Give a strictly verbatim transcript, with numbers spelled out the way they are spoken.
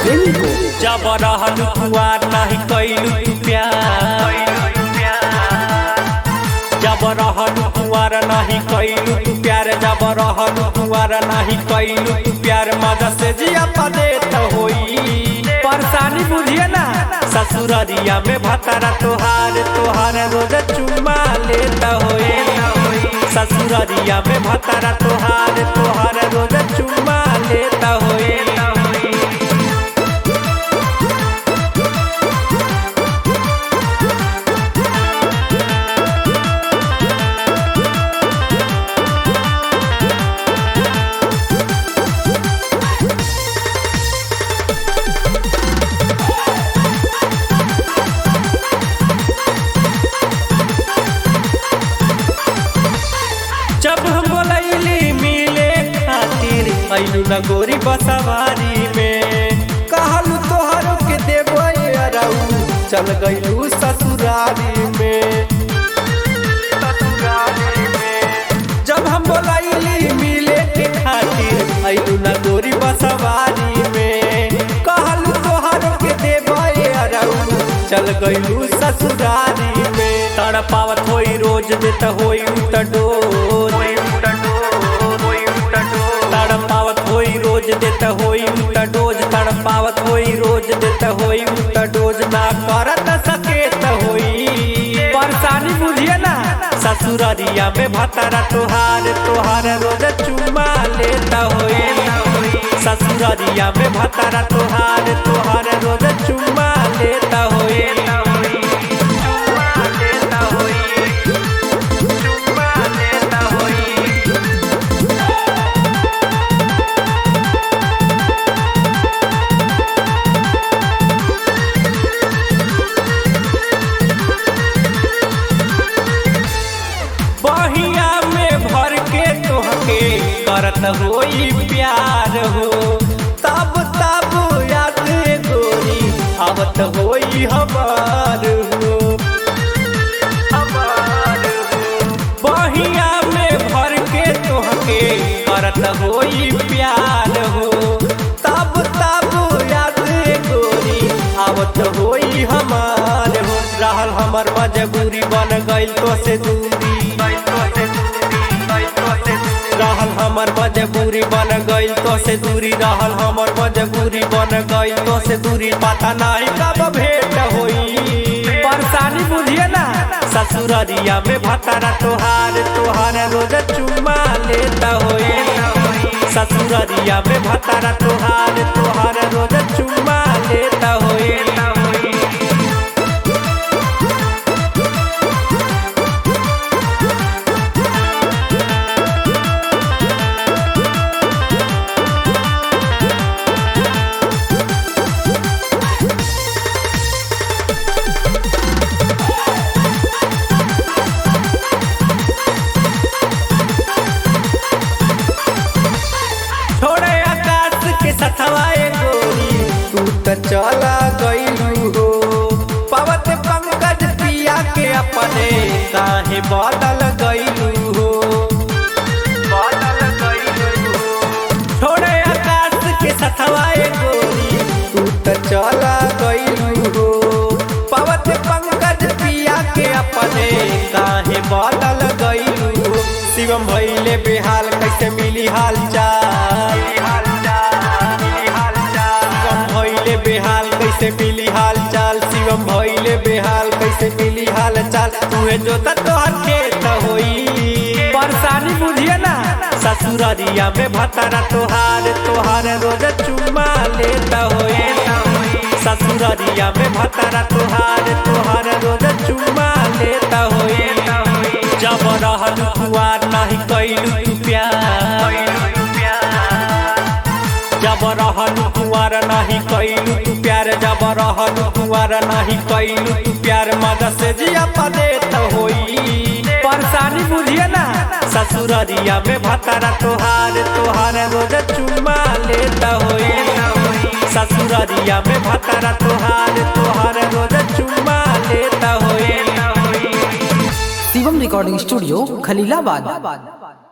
प्रेमी को। जब रहलू कुआर नहीं कैलू तू प्यार, जब रहलू कुआर नहीं कैलू तू प्यार, जब रहलू कुआर नहीं कैलू तू प्यार, मजा से जिया पदेत होई परेशानी बुझिए ना। ससुररिया में भतारा तोहार तोहार रोज चुम्मा लेता होई, ससुररिया में भतारा तोहार तोहार रोज चुम्मा लेता होई। जब हम बोलैली मिले खातिर अइलू न गोरी बसवारी में, कहलू तोहर के देबो अरऊ, चल गइलू ससुरारी में। जब हम बोलैली मिले के खातिर अइलू न गोरी बसवारी में, कहलू तोहर के देबो अरऊ, चल गइलू ससुरारी में। तड़पावत होई रोज देत होई उत डोज, तड़पावत होई रोज देत होई उत डोज, तड़पावत होई रोज देत होई उत डोज, ना करत सकेत होई परेशानी बुझिए ना। ससुररिया में भतारा तोहार तोहार रोज चुम्मा लेता होई, ससुररिया में भतारा तोहार तोहार रोज चुम्मा लेता होई। बहिया में भर के तोहके करत होई प्यार हो, तब तब याद गोरी आवत होई हमार हो। बहिया में भर के तोहके करत होई प्यार हो, तब तब याद गोरी आवत होई हमार हो। रहल हमर मजबूरी बन गइल तो से दूरी, रहल हमर मजबूरी बन गइल तो से दूरी, रहल हमर मजबूरी बन गइल तो से दूरी, पता नहीं कब भेंट होई परेशानी बुझिए ना। ससुररिया में भतारा तोहार तोहार रोज चुम्मा लेता होई, ससुररिया में भतारा तोहार तोहार रोज चुम्मा लेता होई। छोड़े आकाश के सथवाए गोरी तू त चला गइलू हो, पवत पंकज पिया के अपने काहे बदल गइलू हो, बदल गइलू हो। छोड़े आकाश के सथवाए गोरी तू त चला गइलू हो, पवत पंकज पिया के अपने काहे बदल गइलू हो। शिवम भइले बेहाल कैसे मिली हाल चाल, शिवम भइले बेहाल कैसे मिली हाल चाल, शिवम भइले बेहाल कैसे मिली हाल चाल। तुहे जो तोहर खेत होई परेशानी बुझिए ना। ससुररिया में भतारा तोहार तोहार रोज चुम्मा लेता होई, ससुररिया में भतारा तोहार तोहार रोज चुम्मा लेता होई। जब रहलू कुआर नहीं कैलू तू प्यार, जब रहलू कुआर नहीं कैलू तू प्यार, जब रहलू कुआर नहीं कैलू तू प्यार, मजा से जिया पदेत होई परेशानी बुझिए ना। ससुररिया में भतारा तोहार तोहार रोज चुम्मा लेता होई, ससुररिया में भतारा तोहार तोहार रोज चुम्मा लेता होई। Shivam recording studio Khalilabad.